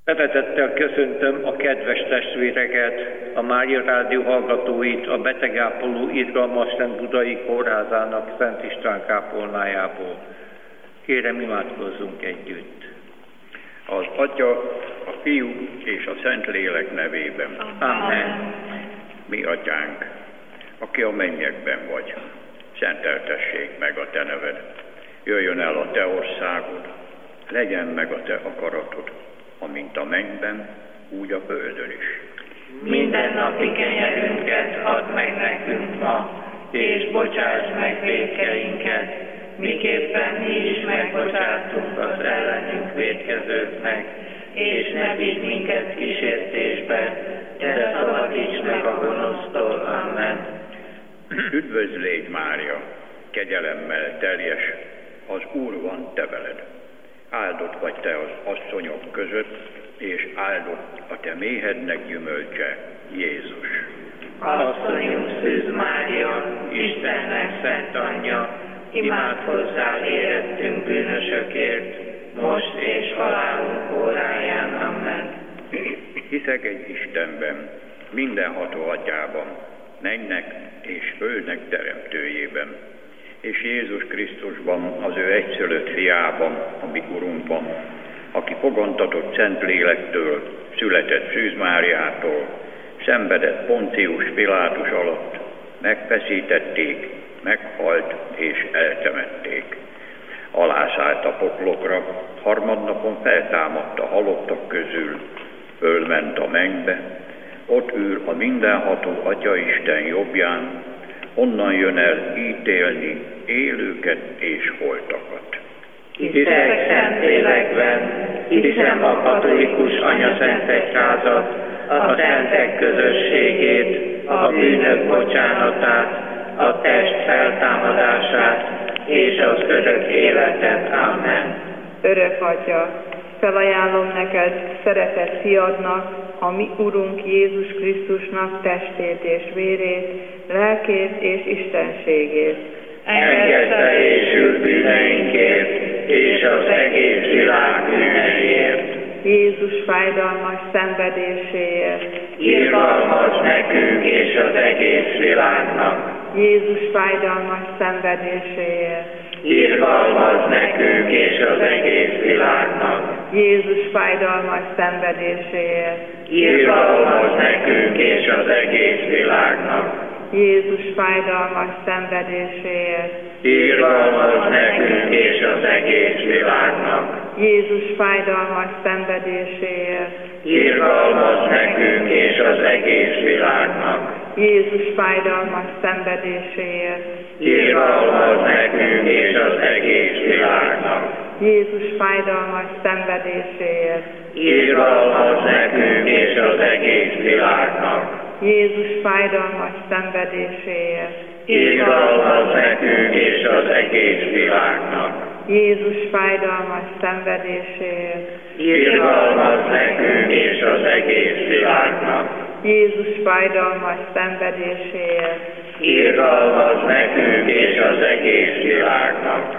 Szeretettel köszöntöm a kedves testvéreket, a Mária Rádió hallgatóit a betegápoló Izgalmas Szent Budai Kórházának Szent István kápolnájából. Kérem, imádkozzunk együtt. Az Atya, a Fiú és a Szentlélek nevében. Amen. Mi Atyánk, aki a mennyekben vagy, szenteltessék meg a Te neved. Jöjjön el a Te országod, legyen meg a Te akaratod, amint a mennyben, úgy a földön is. Minden napi kenyerünket add meg nekünk ma, és bocsáss meg vétkeinket, miképpen mi is megbocsátunk az ellenünk vétkezőknek, és ne vigy minket kísértésbe, de szabadíts meg a gonosztól. Amen. Üdvözlégy Mária, kegyelemmel teljes, az Úr van te veled. Áldott vagy te az asszonyok között, és áldott a te méhednek gyümölcse, Jézus. Asszonyunk Szűz Mária, Istennek szent anyja, imádkozzál érettünk bűnösökért, most és halálunk óráján. Amen. Hiszek egy Istenben, mindenható Atyában, mennynek és földnek teremtőjében, és Jézus Krisztusban, az ő egyszülött fiában, a mi Urunkban, aki fogantatott Szentlélektől, született Szűz Máriától, szenvedett Poncius Pilátus alatt, megfeszítették, meghalt és eltemették. Alászállt a poklokra, harmadnapon feltámadt a halottak közül, fölment a mennybe, ott ül a mindenható Atyaisten jobbján, onnan jön el ítélni élőket és holtakat. Hiszek Szentlélekben, hiszem a katolikus anyaszentegyházat, a szentek közösségét, a bűnök bocsánatát, a test feltámadását és az örök életet. Amen. Örök Atya, felajánlom neked szeretett fiadnak, a mi Urunk Jézus Krisztusnak testét és vérét, lelkét és istenségét. Engedtelésül bűneinkért és az egész világ bűneiért. Jézus fájdalmas szenvedéséért. Irgalmaz nekünk és az egész világnak. Jézus fájdalmas szenvedéséért. Irgalmaz nekünk és az egész világnak. Jézus fájdalmas szenvedéséért. Irgalmaz nekünk és az egész világnak. Jézus fájdalmas szenvedéséért. Irgalmaz nekünk és az egész világnak. Jézus fájdalmas szenvedéséért. Irgalmaz nekünk és az egész világnak. Jézus fájdalmas szenvedéséért. Irgalmaz nekünk és az egész világnak. Jézus fájdalmas szenvedéséért. Irgalmaz nekünk és az egész világnak. Jézus fájdalmas szenvedéséért. Irgalmaz nekünk és az egész világnak. Jézus fájdalmas szenvedéséért. Irgalmaz nekünk és az egész világnak. Jézus fájdalmas szenvedéséért. Irgalmaz nekünk és az egész világnak.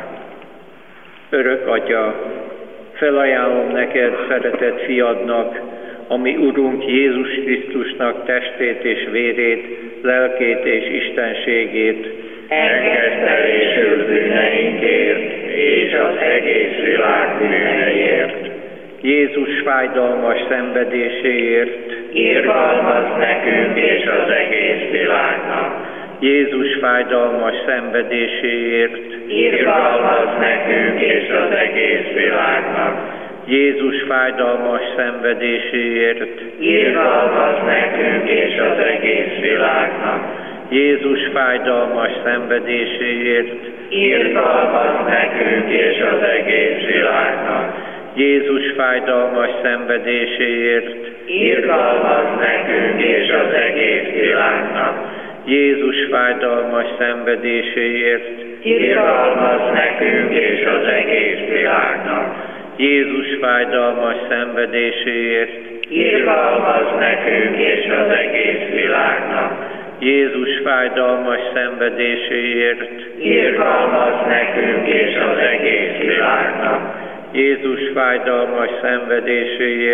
Örök Atya, felajánlom neked szeretett fiadnak, a mi Urunk Jézus Krisztusnak testét és vérét, lelkét és istenségét. Engedtelésül bűneinkért és az egész világ bűneiért. Jézus fájdalmas szenvedéséért. Irgalmaz nekünk és az egész világnak. Jézus fájdalmas szenvedéséért. Irgalmaz nekünk és az egész világnak. Jézus fájdalmas szenvedéséért. Irgalmaz nekünk és az egész világnak. Jézus fájdalmas szenvedéséért. Irgalmaz nekünk és az egész világnak. Jézus fájdalmas szenvedéséért. Irgalmaz nekünk és az egész világnak. Jézus fájdalmas szenvedéséért. Irgalmaz nekünk és az egész világnak. Jézus fájdalmas szenvedéséért. Irgalmaz nekünk és az egész világnak. Jézus fájdalmas szenvedéséért. Irgalmaz nekünk és az egész világnak. Jézus fájdalmas szenvedéséért.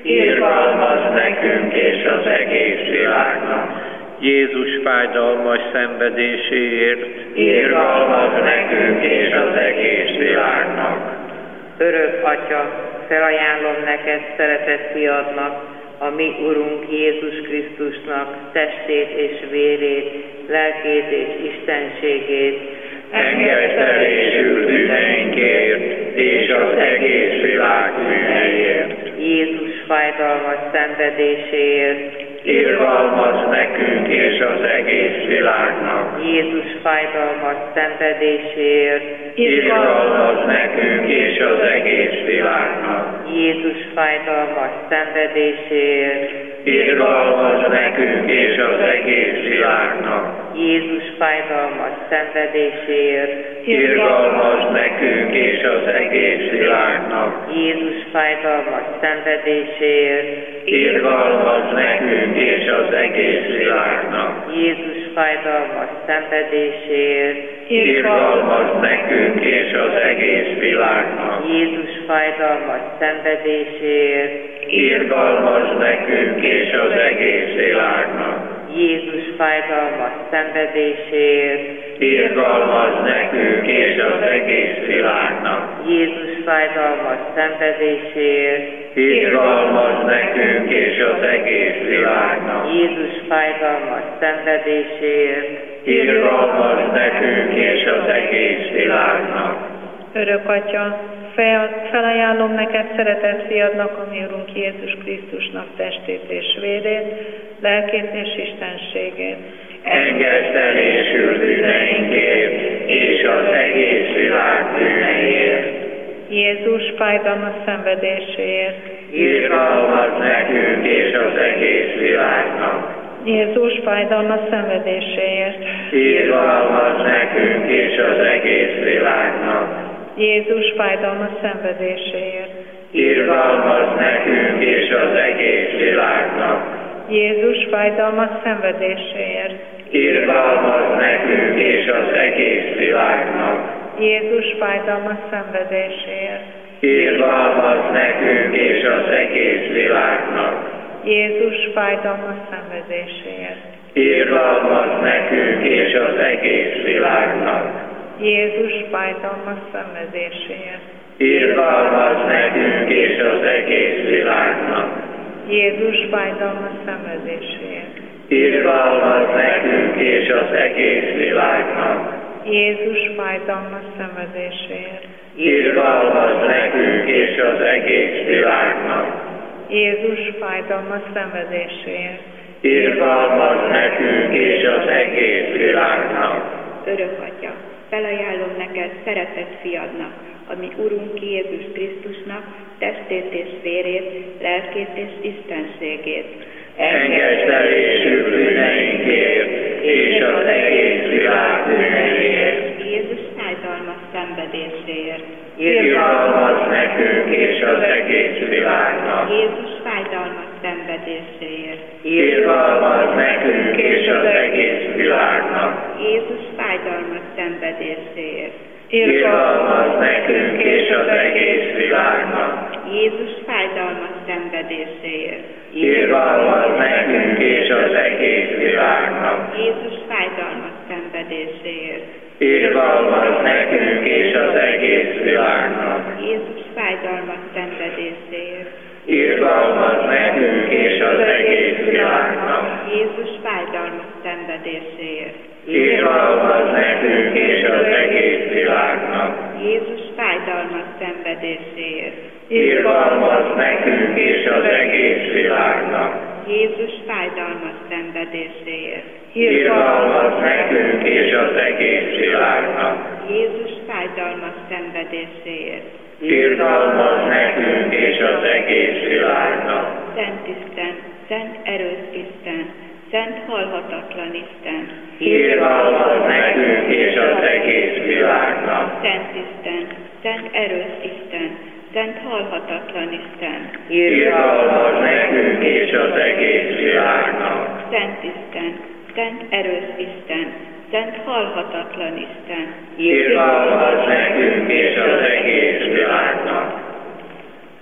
irgalmazz nekünk és az egész világnak. Jézus fájdalmas szenvedéséért, Irgalmazz nekünk és az egész világnak. Örök Atya, felajánlom neked szeretett fiadnak, a mi Urunk Jézus Krisztusnak testét és vérét, lelkét és istenségét. Engedd telésül bűneinkért és az egész világ bűneiért. Jézus fájdalmas szenvedéséért, Irgalmazz nekünk és az egész világnak. Jézus fájdalmas szenvedéséért, Irgalmazz nekünk és az egész világnak. Jézus fájdalmas szenvedéséért, Irgalmazz nekünk és az egész világnak. Jézus fájdalmas szenvedéséért, Irgalmazz nekünk és az egész világnak. Jézus fájdalmas szenvedéséért, Irgalmazz nekünk és az egész világnak. Jézus fájdalmas szenvedéséért, Irgalmazz nekünk és az egész világnak. Jézus fájdalmas szenvedéséért, Irgalmazz nekünk és az egész világnak. Jézus fájdalmas szenvedéséért, Irgalmazz nekünk és az egész világnak. Jézus fájdalmas szenvedéséért, Irgalmazz nekünk és az egész világnak. Jézus fájdalmas szenvedéséért, Irgalmazz nekünk és az egész világnak. Örök Atya, felajánlom neked szeretett fiadnak, a mi Urunk Jézus Krisztusnak testét és vérét, lelkét és istenségét. Engedd telésül bűneinkért és az egész világ bűneiért. Jézus fájdalmas szenvedéséért, Irgalmazz nekünk és az egész világnak. Jézus fájdalmas szenvedéséért, Irgalmazz nekünk és az egész világnak. Jézus fájdalmas szenvedéséért, Irgalmazz nekünk és az egész világnak. Jézus fájdalmas szenvedéséért, Irgalmazz nekünk és az egész világnak. Jézus fájdalmas szenvedéséért, Irgalmazz nekünk és az egész világnak. Jézus fájdalmas szenvedéséért, Irgalmazz nekünk és az egész világnak. Jézus fájdalmas szenvedéséért, Irgalmazz nekünk és az egész világnak. Jézus fájdalmas szenvedéséért, Irgalmazz nekünk és az egész világnak. Jézus fájdalmas szenvedéséért, Irgalmazz nekünk és az egész világnak. Jézus fájdalmas szenvedéséért, Irgalmazz nekünk és az egész világnak. Örök Atya, felajánlom neked szeretett fiadnak, a mi Urunk Jézus Krisztusnak testét és vérét, lelkét és istenségét. Engedd telésül bűneinkért és az egész világ bűneiért. Jézus fájdalmas szenvedéséért. Irgalmazz nekünk és az egész világnak. Jézus fájdalmas szenvedéséért. Irgalmazz nekünk és az egész világnak. Jézus fájdalmas szenvedéséért. Irgalmazz nekünk és az egész világnak. Jézus fájdalmas szenvedéséért. Irgalmazz nekünk és az egész világnak. Jézus fájdalmas szenvedéséért. Irgalmazz nekünk és az egész világnak. Jézus fájdalmas szenvedéséért. Irgalmazz nekünk és az egész világnak. Jézus fájdalmas szenvedéséért. Irgalmazz nekünk és az egész világnak. Jézus fájdalmas szenvedéséért. Irgalmazz nekünk és az egész világnak. Jézus fájdalmas szenvedéséért. Irgalmazz nekünk és az egész világnak. Jézus fájdalmas szenvedéséért. Irgalmazz nekünk és az egész világnak. Szent Isten, szent erős Isten, szent halhatatlan Isten. Irgalmazz nekünk és az egész világnak. Szent Isten, szent erős Isten, szent halhatatlan Isten. Irgalmazz nekünk és az egész világnak. Szent Isten, szent erős Isten, szent halhatatlan Isten. Irgalmazz nekünk és az egész világnak.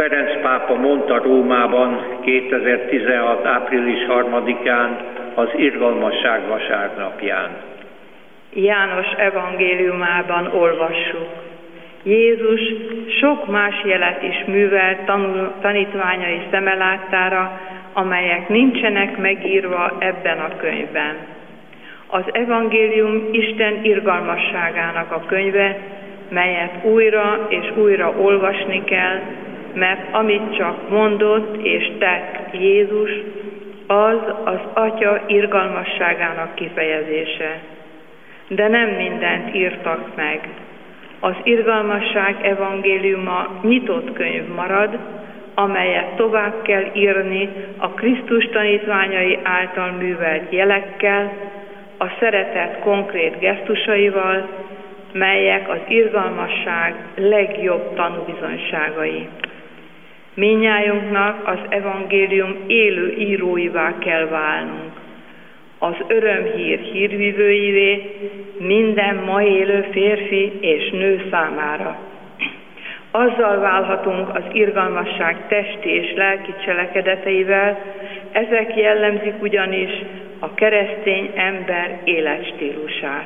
Ferenc pápa mondta Rómában 2016. április 3-án az irgalmasság vasárnapján. János evangéliumában olvassuk. Jézus sok más jelet is művelt tanítványai szeme láttára, amelyek nincsenek megírva ebben a könyvben. Az evangélium Isten irgalmasságának a könyve, melyet újra és újra olvasni kell, mert amit csak mondott és tett Jézus, az az Atya irgalmasságának kifejezése. De nem mindent írtak meg. Az irgalmasság evangéliuma nyitott könyv marad, amelyet tovább kell írni a Krisztus tanítványai által művelt jelekkel, a szeretet konkrét gesztusaival, melyek az irgalmasság legjobb tanúbizonyságai. Mindnyájunknak az evangélium élő íróivá kell válnunk, az örömhír hírvívőivé minden ma élő férfi és nő számára. Azzal válhatunk az irgalmasság testi és lelki cselekedeteivel, ezek jellemzik ugyanis a keresztény ember életstílusát.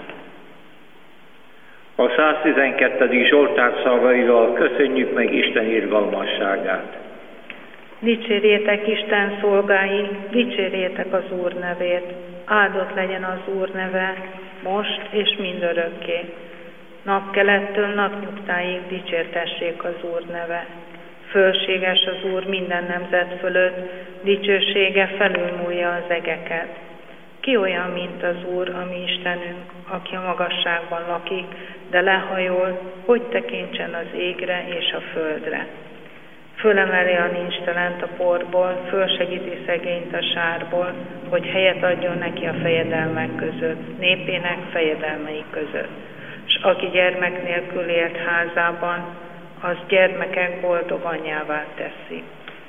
A 112. Zsoltár szavaival köszönjük meg Isten irgalmasságát. Dicsérjétek Isten szolgái, dicsérjétek az Úr nevét. Áldott legyen az Úr neve, most és mindörökké. Napkelettől napnyugtáig dicsértessék az Úr neve. Fölséges az Úr minden nemzet fölött, dicsősége felülmúlja az egeket. Ki olyan, mint az Úr, a mi Istenünk, aki a magasságban lakik, de lehajol, hogy tekintsen az égre és a földre. Fölemeli a nincstelent a porból, fölsegíti szegényt a sárból, hogy helyet adjon neki a fejedelmek között, népének fejedelmei között. S aki gyermek nélkül élt házában, az gyermekek boldog anyjává teszi.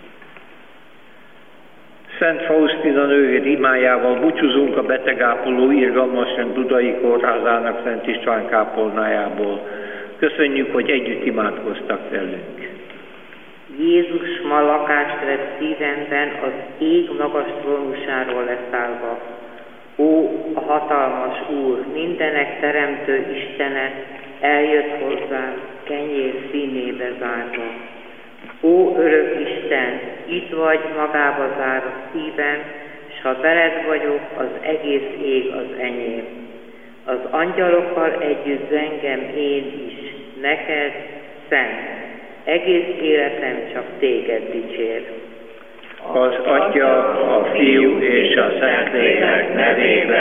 Szent Faustina nővér imájával búcsúzunk a betegápoló irgalmasrend Budai Kórházának Szent István kápolnájából. Köszönjük, hogy együtt imádkoztak velünk. Jézus ma lakást vett szívemben az ég magas trónusáról leszállva. Ó, a hatalmas Úr, mindenek teremtő Istene, eljött hozzám, kenyér színébe zárva. Ó, örök Isten, itt vagy, magába zár a szívem, s ha veled vagyok, az egész ég az enyém. Az angyalokkal együtt zengem én is, neked, Szent, egész életem csak téged dicsér. Az Atya, a Fiú és a Szentlélek nevében.